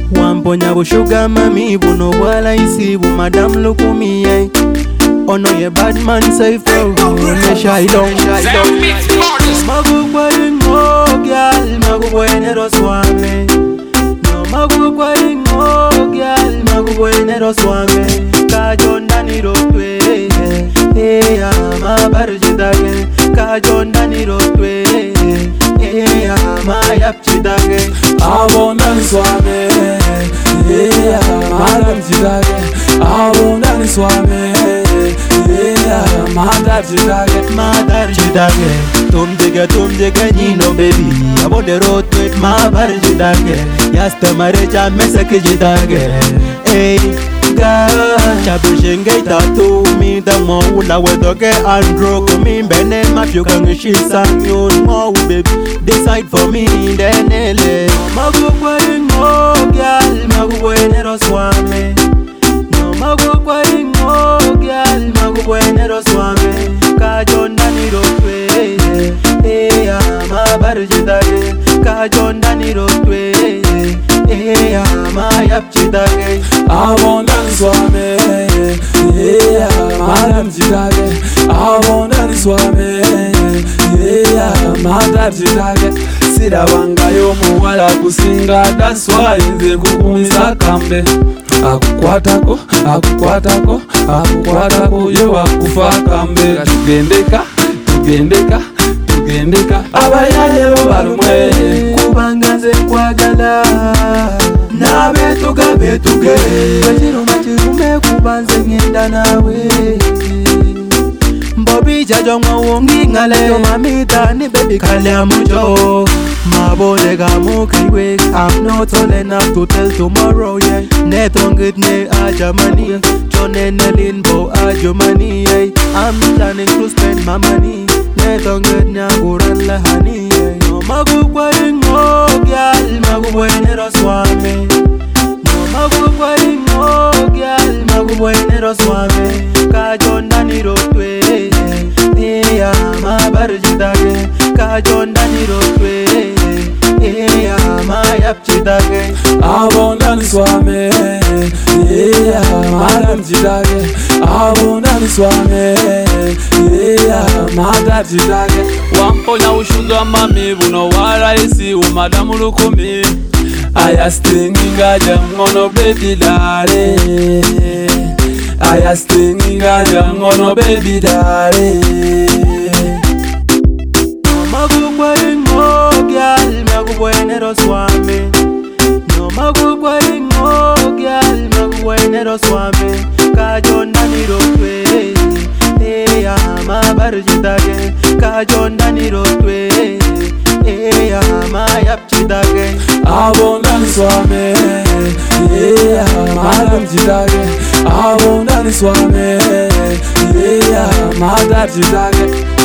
Wamponya bu sugar mami bu no wala isi bu madam look me eh. Oh no ye bad man say flow ne shy down. Magu kwa ingo girl magu bwene roswame. No magu kwa ingo girl magu bwene roswame. Kajonda ni rotwe ama barjidage. Kajonda ni rotwe ama yapchidage. Abonda ni swame madam jidage. Abonda ni swame madar jidage. Tum jige nino baby. Abonde rotwe ma barjidage. Yasta mareja mesake jidage. Hey Chabishenge tatu mi da mo ula wedoge andro kumi bene mafyo kangishi sanyon mo baby decide for me denele magu kwa ingo girl magu bwene roswame no magu kwa ingo girl magu bwene roswame kajonda ni rotwe ama barjidage kajonda ni rotwe ama yapchidage. Abonda ni swame madam jidage. Abonda ni swame madar jidage. Sida wangayo muwala kusinga. That's why nze kukumisa kambe. Akukwatako yo wakufa kambe. Tugendeka abayale bo balumwe. Kubanga nze nkwagala nabetuge machirume kubanze ngenda nawe Mbobi jajo mwongi ngale yo mamita ni baby kale amujo mabode gamukiwe. I'm not old enough to tell tomorrow yeah. Netongit ne ajamani Jone nelinbo ajumani yeah. I'm planning to spend my money. Netongit nyaguran lahani yeah. No magu kwa ingo girl magu bwene roswame. Magu kwa ingo girl magu bwene roswame. Kajonda ni rotwe ama barjidage. Kajonda ni rotwe ama yapchidage. Abonda ni swame madam jidage. Abonda ni swame madar jidage. Wamponya ushuga mami buno wala isi umadamu lukumi. Aya stinging aja ngono baby dare. Aya stinging aja ngono baby dare. Magu kwa ingo girl magu bwene roswame. No magu kwa ingo girl magu bwene roswame. Kajonda ni rotwe ama barjidage. Kajonda ni rotwe ama yapchidage. Abonda ni swame madam jidage. Abonda ni swame madar jidage.